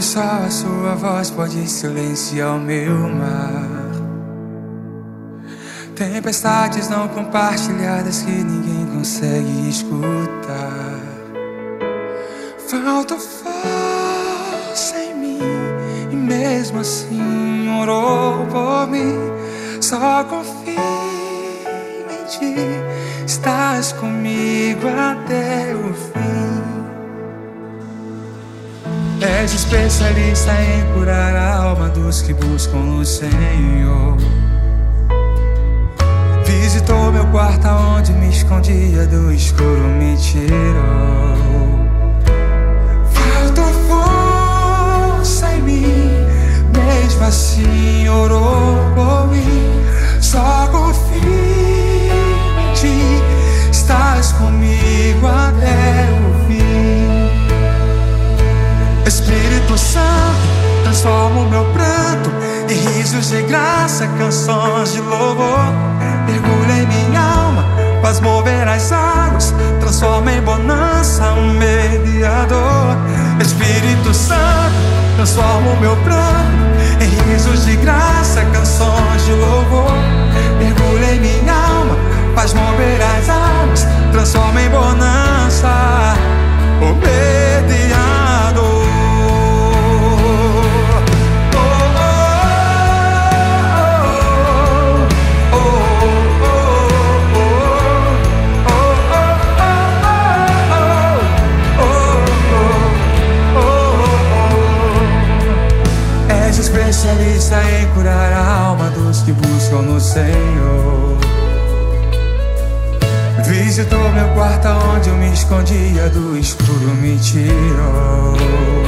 só a sua voz pode silenciar o meu mar. Tempestades não compartilhadas que ninguém consegue escutar. Falta força em mim e mesmo assim orou por mim. Só confio em ti, estás comigo até o fim. És especialista em curar a alma dos que buscam no Senhor. Visitou meu quarto onde me escondia, do escuro me tirou. Faltou força em mim, mesmo assim orou por mim. Só confio em ti, estás comigo até o fim. Espírito Santo, transforma o meu pranto em risos de graça, canções de louvor. Mergulha em minha alma, faz mover as águas, transforma em bonança um mediador. Espírito Santo, transforma o meu pranto em risos de graça, canções de louvor. Mergulha em minha alma, faz mover as águas, transforma em bonança o mediador. Especialista em curar a alma dos que buscam no Senhor. Visitou meu quarto onde eu me escondia, do escuro me tirou.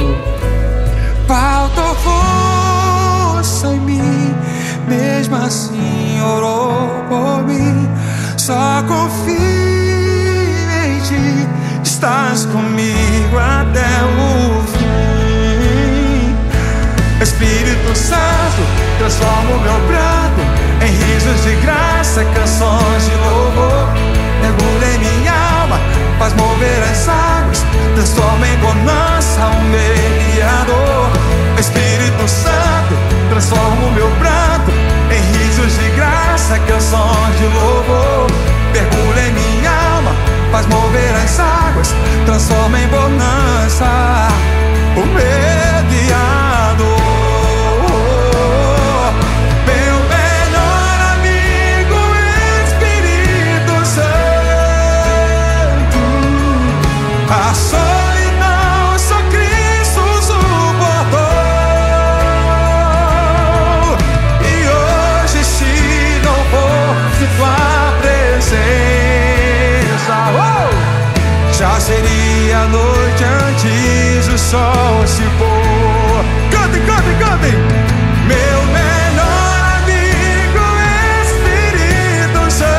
Faltou força em mim, mesmo assim orou por mim. Só confio em ti, estás comigo até o fim. Espírito Santo, transforma o meu pranto em risos de graça, canções de louvor. Mergulha em minha alma, faz mover as águas, transforma em bonança um mediador. Espírito Santo, transforma o meu pranto em risos de graça, canções de louvor. Mergulha em minha alma, faz mover as águas, transforma em bonança o mediador. A solidão só Cristo suportou. E hoje, se não fosse tua presença, já seria noite antes do sol se pôr. Cantem, cantem, cantem! Meu melhor amigo, Espírito Santo.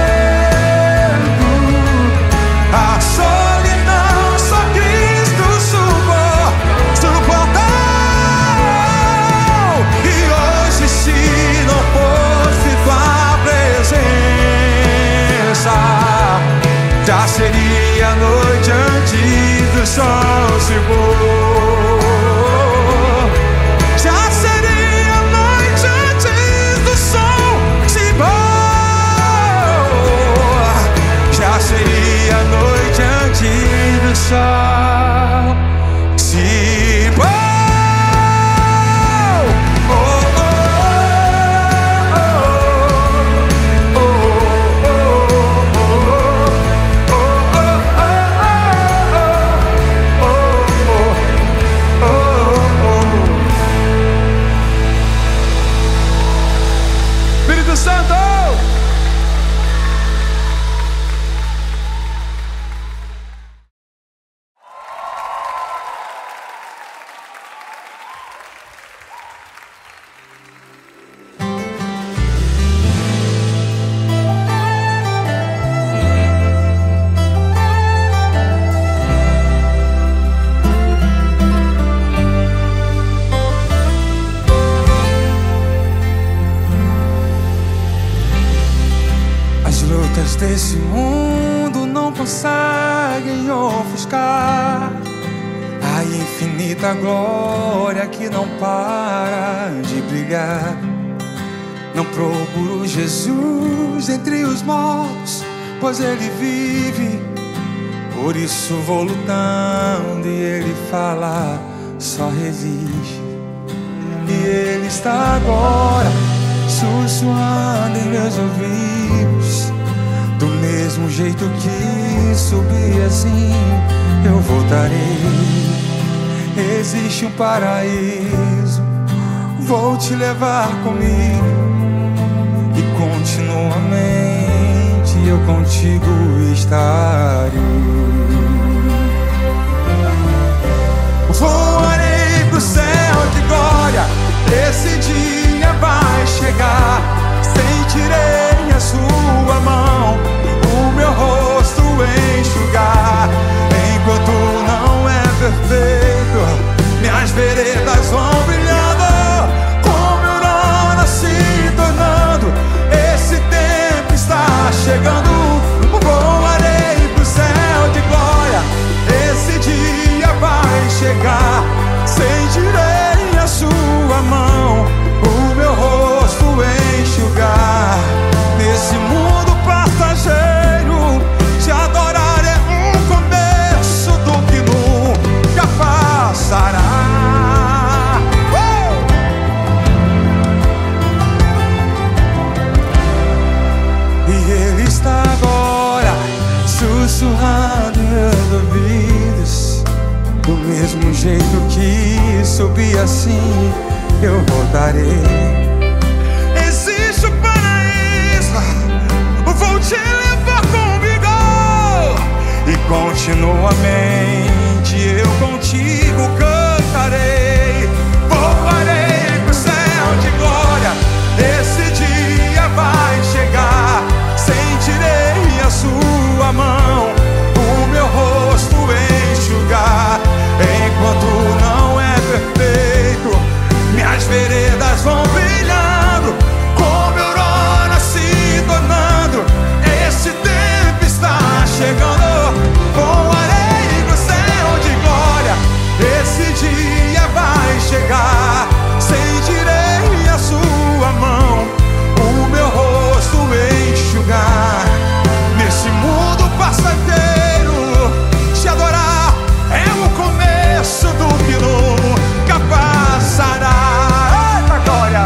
A solidão só Cristo suportou. E hoje, se não fosse tua presença, já seria noite antes do sol se pôr. Já seria noite antes do sol se pôr. Já seria noite antes do sol se pôr. Espírito Santo! Desse mundo não conseguem ofuscar a infinita glória que não para de brilhar. Não procuro Jesus entre os mortos, pois Ele vive. Por isso vou lutando e Ele fala, só resiste. E Ele está agora sussurrando em meus ouvidos. Do mesmo jeito que subi, assim eu voltarei. Existe um paraíso, vou te levar comigo. E continuamente eu contigo estarei. Voarei pro céu de glória, esse dia vai chegar. Sentirei a sua mão, o meu rosto enxugar. Enquanto não é perfeito, minhas veredas vão brilhando, como aurora se tornando. Esse tempo está chegando. Voarei pro céu de glória, esse dia vai chegar. Sentirei a sua mão, o meu rosto enxugar. Nesse mundo passageiro, te adorar é um começo do que nunca passará. E Ele está agora sussurrando em meus ouvidos. Do mesmo jeito que subi, assim eu voltarei. Existe um paraíso, vou te levar comigo. E continuamente eu contigo cantarei. Voarei pro céu de glória, esse dia vai chegar. Sentirei a sua mão, o meu rosto enxugar. Enquanto não é perfeito, minhas veredas vão brilhando, como aurora se tornando. Esse tempo está chegando. Voarei pro céu de glória, esse dia vai chegar. Sentirei a sua mão, o meu rosto enxugar. Nesse mundo passageiro, te adorar é o começo do que nunca passará. Eita glória!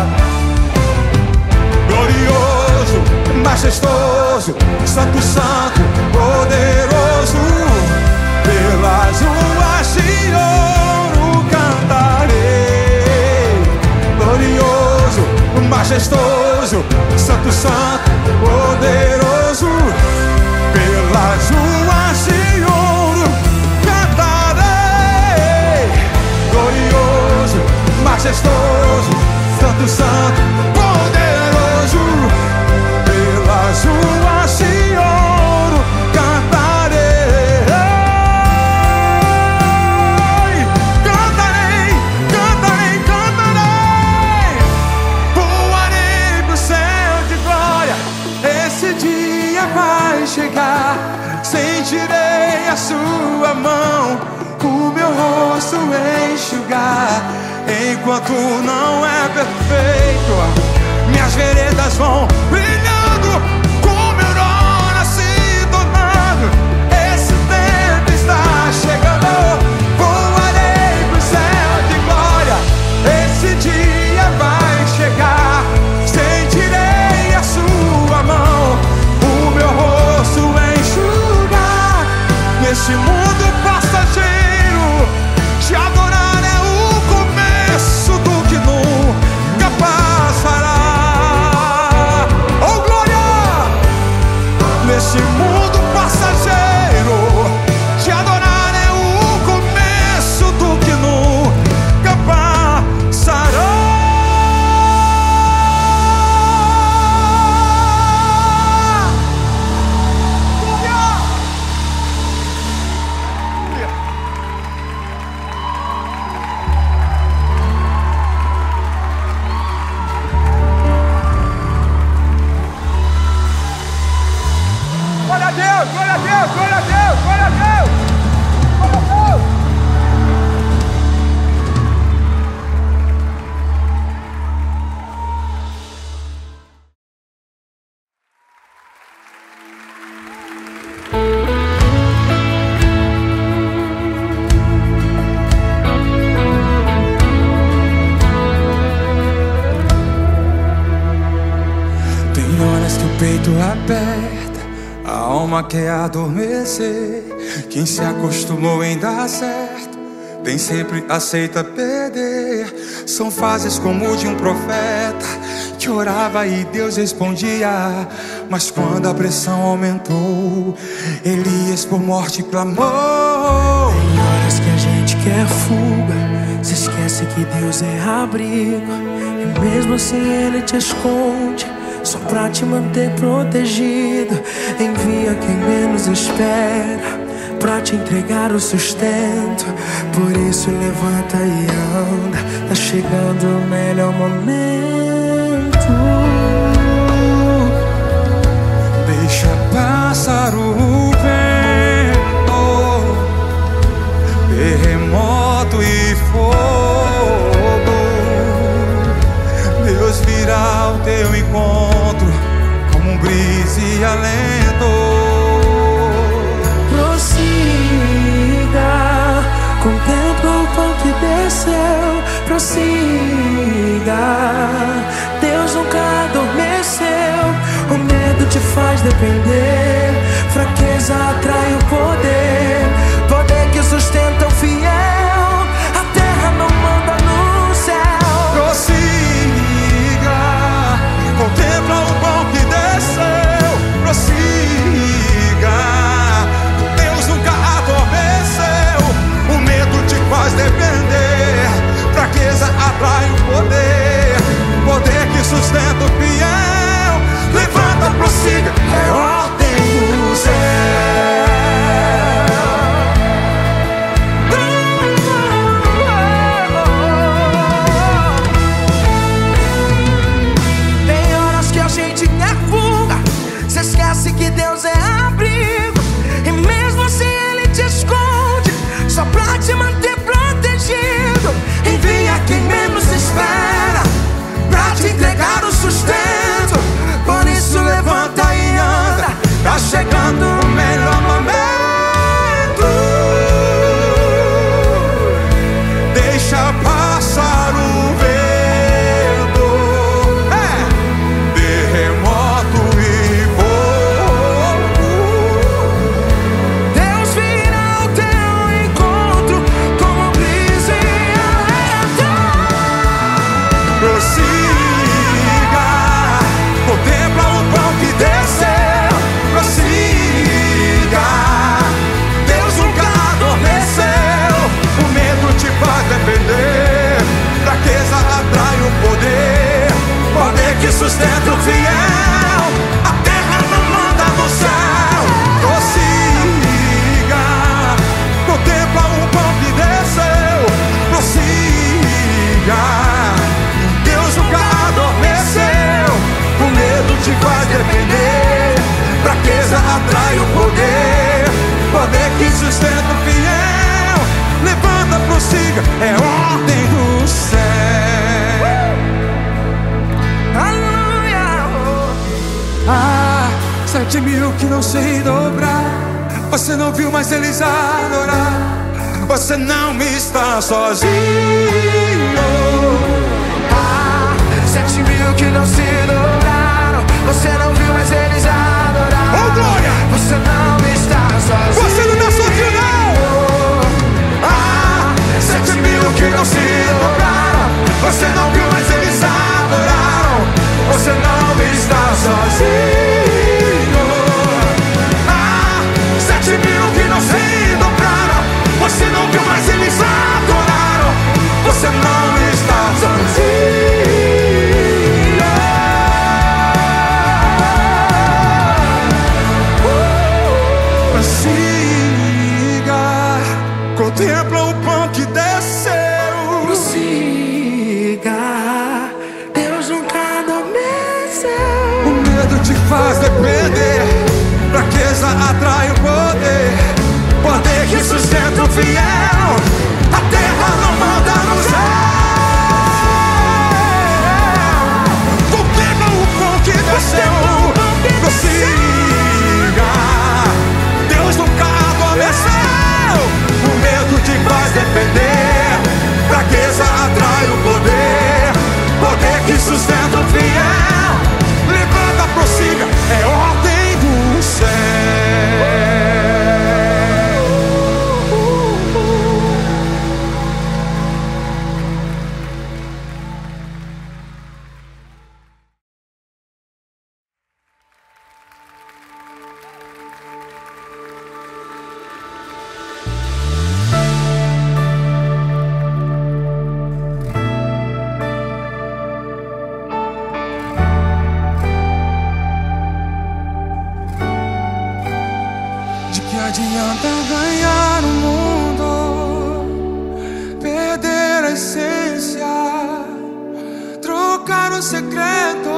Glorioso, majestoso, santo, santo, poderoso. Pelas ruas de ouro cantarei. Glorioso, majestoso, santo, santo, poderoso. Pelas ruas de ouro cantarei. Glorioso, majestoso, santo, santo, poderoso. Pelas ruas de ouro cantarei. Cantarei, cantarei, cantarei. Voarei pro céu de glória, esse dia vai chegar. Sentirei a sua mão, o meu rosto enxugar. Enquanto não é perfeito, minhas veredas vão brilhando, como aurora se tornando. Esse tempo está chegando. Voarei pro céu de glória, esse dia vai chegar. Sentirei a sua mão, o meu rosto enxugar. Nesse mundo passageiro, te adorar é o começo do que nunca passa. Quando o peito aperta, a alma quer adormecer. Quem se acostumou em dar certo, nem sempre aceita perder. São fases como o de um profeta que orava e Deus respondia. Mas quando a pressão aumentou, Elias por morte clamou. Tem horas que a gente quer fuga, se esquece que Deus é abrigo, e mesmo assim Ele te esconde, só pra te manter protegido. Envia quem menos espera, pra te entregar o sustento. Por isso levanta e anda, tá chegando o melhor momento. Deixa passar o vento, terremoto e fogo. Deus virá ao teu encontro como um brisa e alento. Contempla o pão que desceu, prossiga. Deus nunca adormeceu, o medo te faz depender. Fraqueza atrai o poder, poder que sustenta o fiel. A terra não manda no céu. Prossiga, contempla o pão que desceu, prossiga. Deus nunca adormeceu, o medo te faz depender. Fraqueza atrai o poder, poder que sustenta o fiel. Levanta, prossiga, é ordem do céu. Tem horas que a gente quer fuga, se esquece que Deus é abrigo, e mesmo assim Ele te esconde, só pra te manter protegido. Envia quem menos espera, pra te entregar o sustento. Por isso levanta e anda, tá chegando o melhor momento. Deixa passar o vento, terremoto e fogo. Deus virá ao teu encontro como brisa e alento. Prossiga, contempla o pão que desceu, prossiga. Deus nunca adormeceu, o medo te faz depender. Fraqueza atrai o poder, poder que sustenta o fiel. A terra não manda no céu. Prossiga, contempla o pão que desceu, prossiga. Deus nunca adormeceu, o medo te faz depender. Fraqueza atrai o poder, poder que sustenta o fiel. Levanta, prossiga, é ordem do céu. Aleluia. 7.000 que não sei dobrar, você não viu, mas eles adorar. Você não está sozinho. 7.000 que não se dobraram, você não viu, mas eles adoraram. Oh, glória! Você não está sozinho. Você não está sozinho, não! 7.000 que não se dobraram, você não viu, mas eles adoraram. Você não está sozinho. 7.000 que não se dobraram, você não viu, mas eles adoraram. Você não está sozinho. Contempla o pão que desceu. Prossiga, Deus nunca adormeceu. O medo te faz depender. Fraqueza atrai o poder, poder que sustenta o fiel. A terra não manda no céu. Contempla o pão que desceu. Prossiga, Deus nunca adormeceu. O medo te faz depender. Fraqueza atrai o poder, poder que sustenta o fiel. Levanta, prossiga, adianta ganhar o mundo, perder a essência, trocar o secreto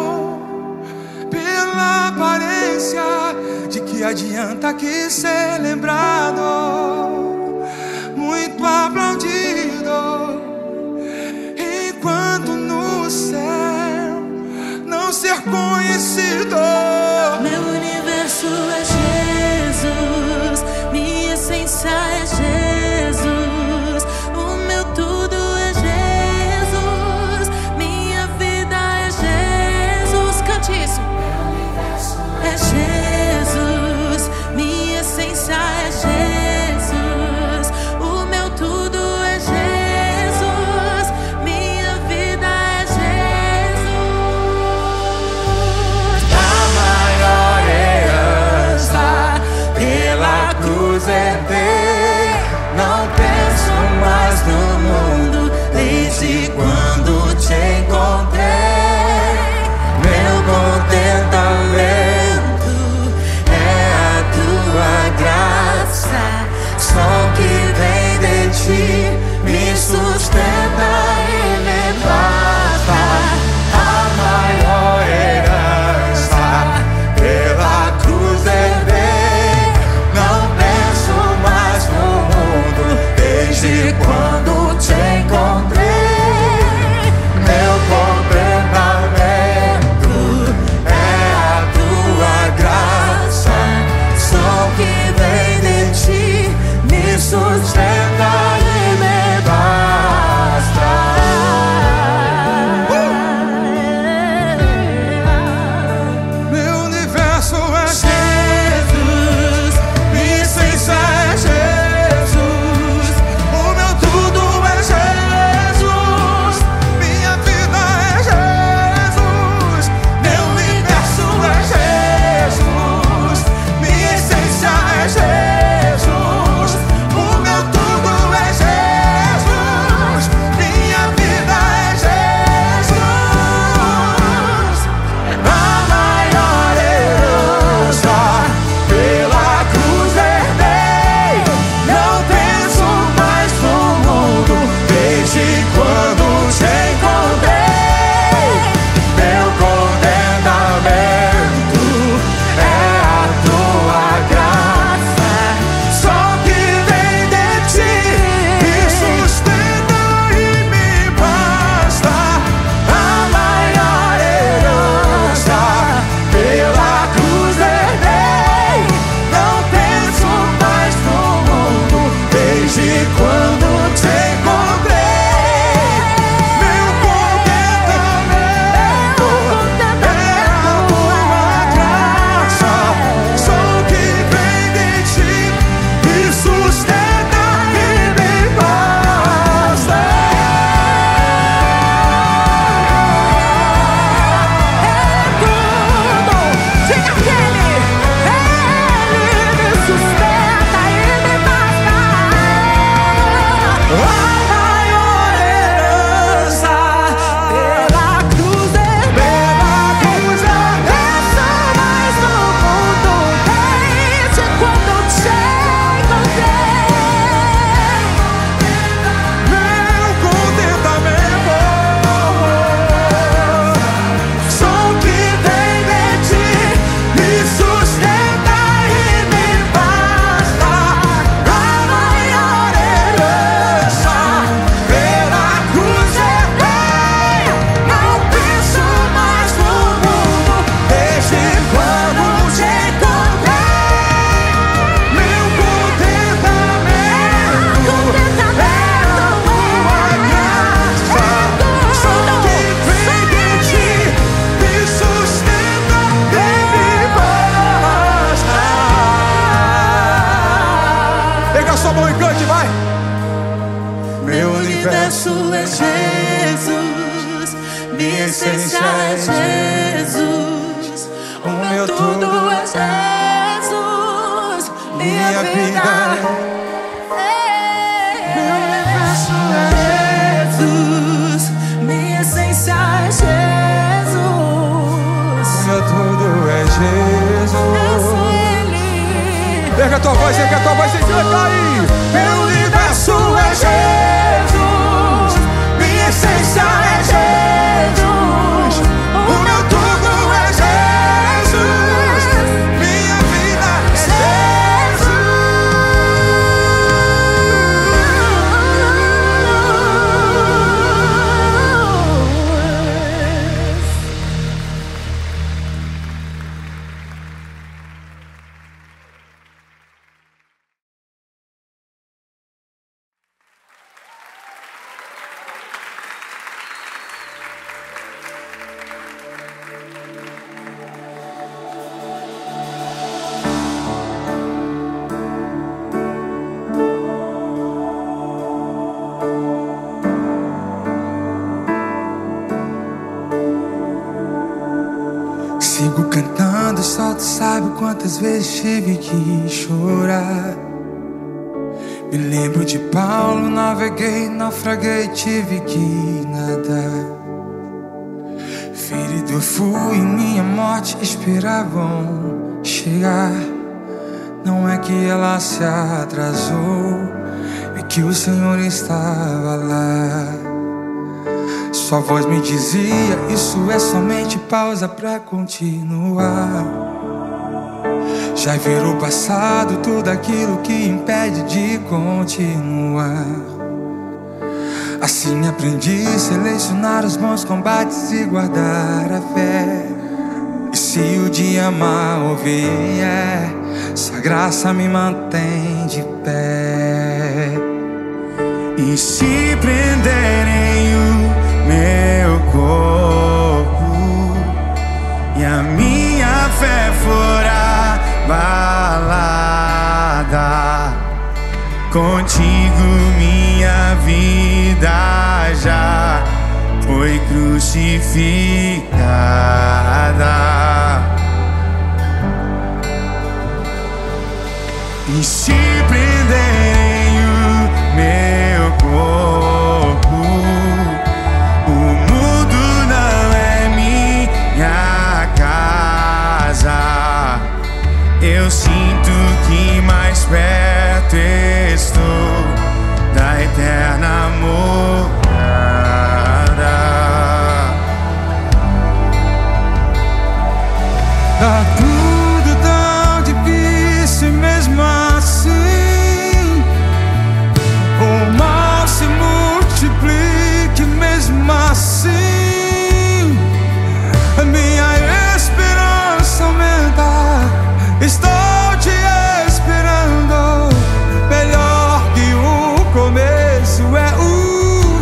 pela aparência? De que adianta aqui ser lembrado, muito aplaudido, enquanto no céu não ser conhecido? Meu universo é Jesus, minha essência é Jesus, o meu tudo é Jesus, minha vida é Jesus. Cante isso. Meu universo é Jesus, minha essência é Jesus, o meu tudo é Jesus, minha vida é Jesus. A maior herança pela cruz herdei, não penso mais no mundo desde quando te encontrei. Meu contentamento é a tua graça, só que vem de ti, me sustenta e me basta. A maior herança pela cruz herdei, não penso mais Erga a tua voz, erga a tua voz e canta aí. Meu universo é Jesus, minha essência é Jesus, o meu tudo é Jesus, minha vida é Jesus. Sigo cantando, só tu sabe quantas vezes tive que chorar. Me lembro de Paulo, naveguei, naufraguei, tive que nadar. Ferido eu fui, minha morte esperavam chegar. Não é que ela se atrasou, é que o Senhor estava lá. Sua voz me dizia, isso é somente pausa pra continuar. Já virou passado tudo aquilo que impede de continuar. Assim aprendi a selecionar os bons combates e guardar a fé. E se o dia mal vier, sua graça me mantém de pé. E se prenderem o meu corpo e a minha fé for abalada, contigo minha vida já foi crucificada. E se prenderem o meu corpo, o mundo não é minha casa. Eu sinto que mais perto estou da eterna morada. Tá tudo tão difícil mesmo assim. O mal se multiplique mesmo assim. A minha esperança aumenta. Estou te esperando. Melhor que o começo é o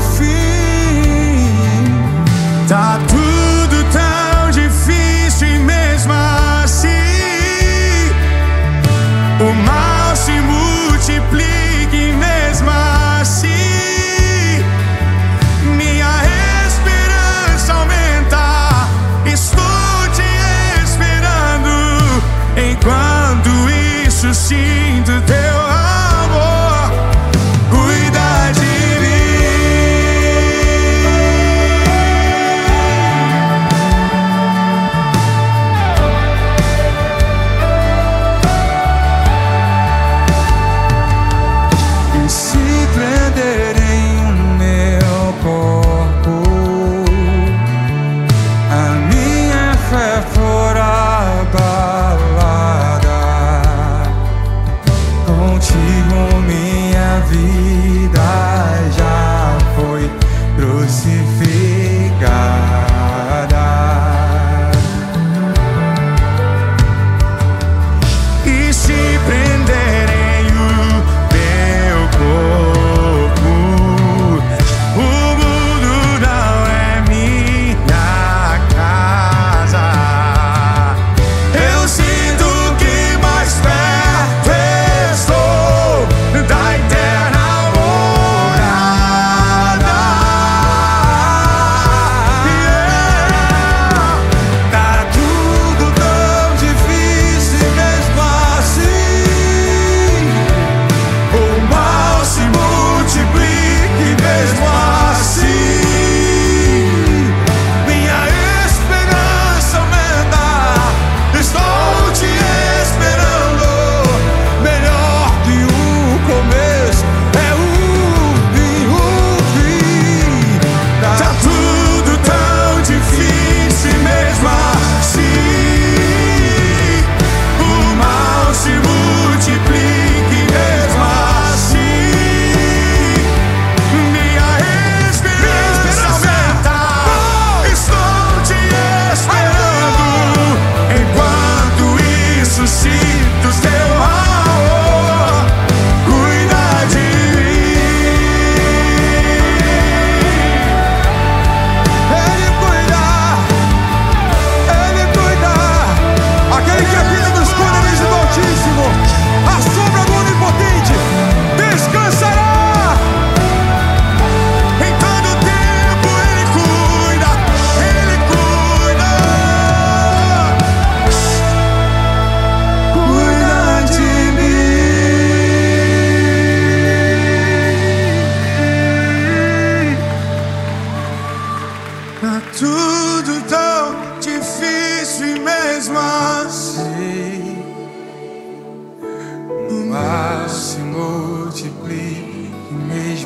fim. Tá tudo tão difícil e mesmo assim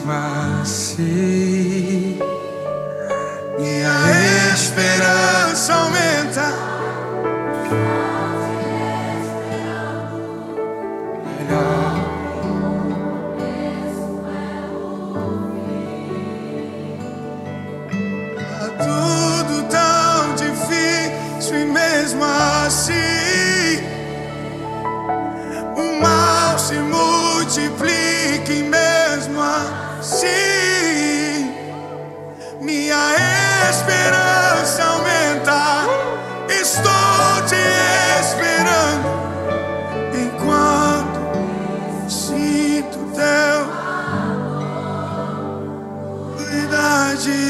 mesmo assim. Minha esperança aumenta. Melhor. Tá tudo tão difícil e mesmo assim o mal se multiplica e mesmo assim minha esperança aumenta. Estou te esperando enquanto sinto teu verdade.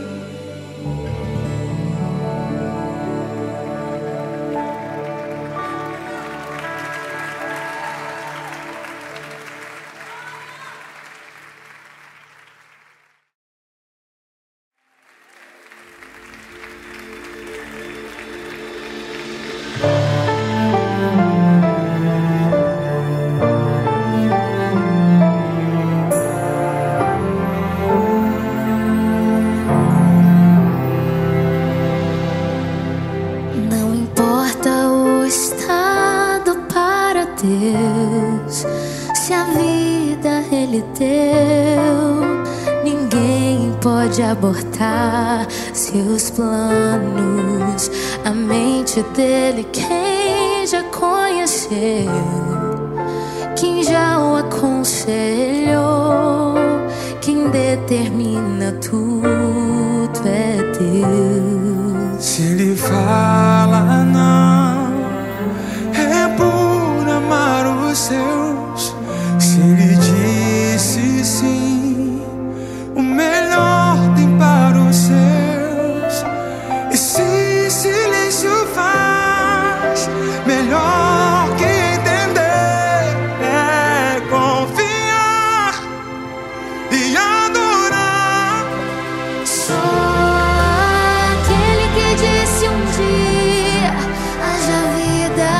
Não importa o estado para Deus, se a vida Ele deu, ninguém pode abortar seus planos. A mente dele quem já conheceu, quem já o aconselhou, quem determina tudo é Deus. Se ele fala não, é por amar os seus. Se ele disse sim, o melhor tem para os seus. E se silêncio faz, melhor que entender é confiar e adorar. Só aquele que disse um dia haja vida,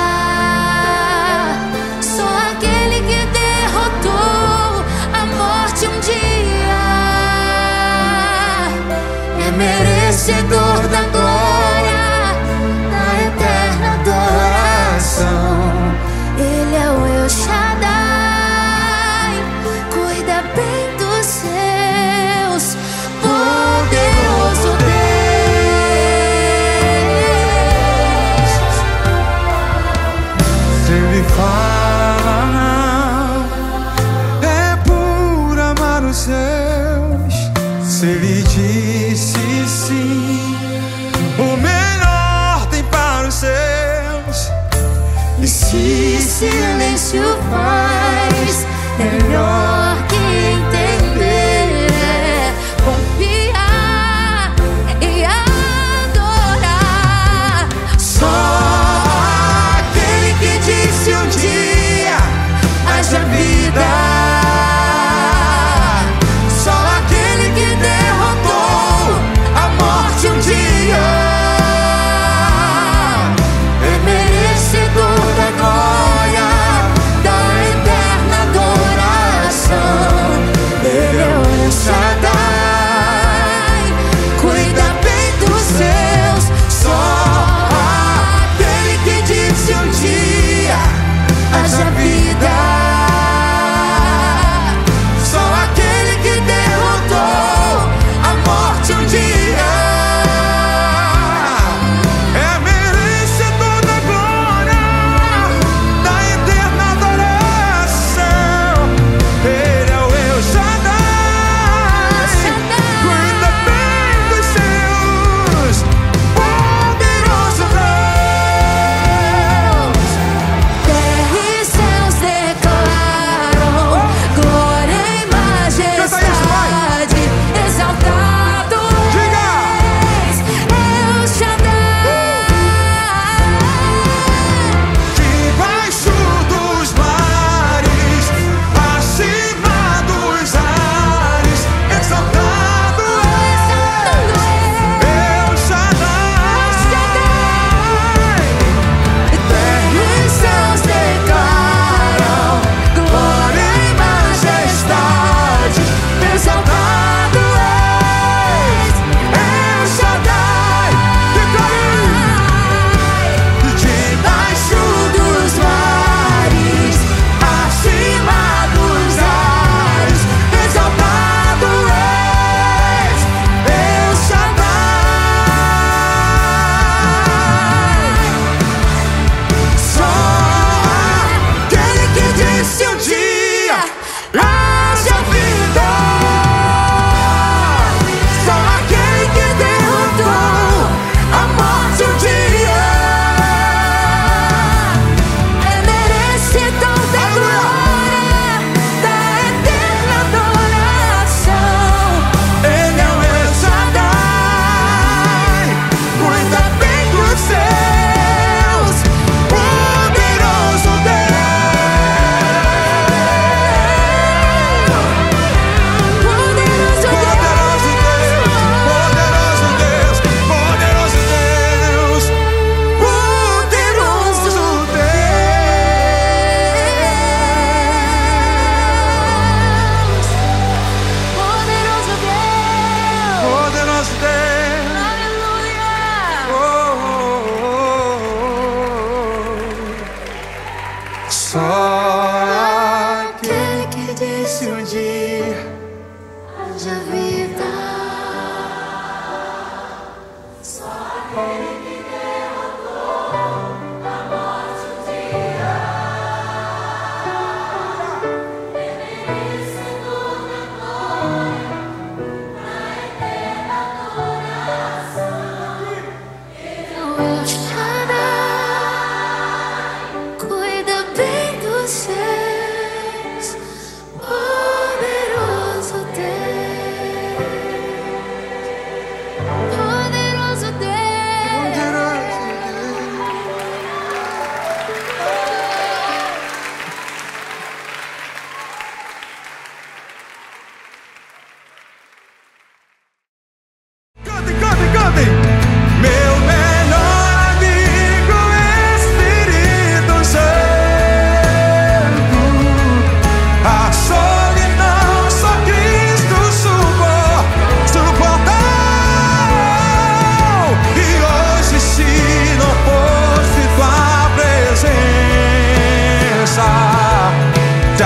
só aquele que derrotou a morte um dia é merecedor da glória, da eterna adoração. Ele é o El Shaddai, cuida bem dos seus, poderoso Deus. Se ele fala não, é por amar os seus. Se ele disse sim,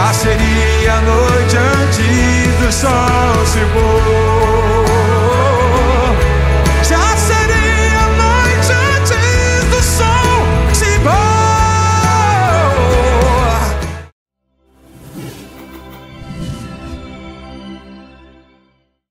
Já seria noite antes do sol se pôr.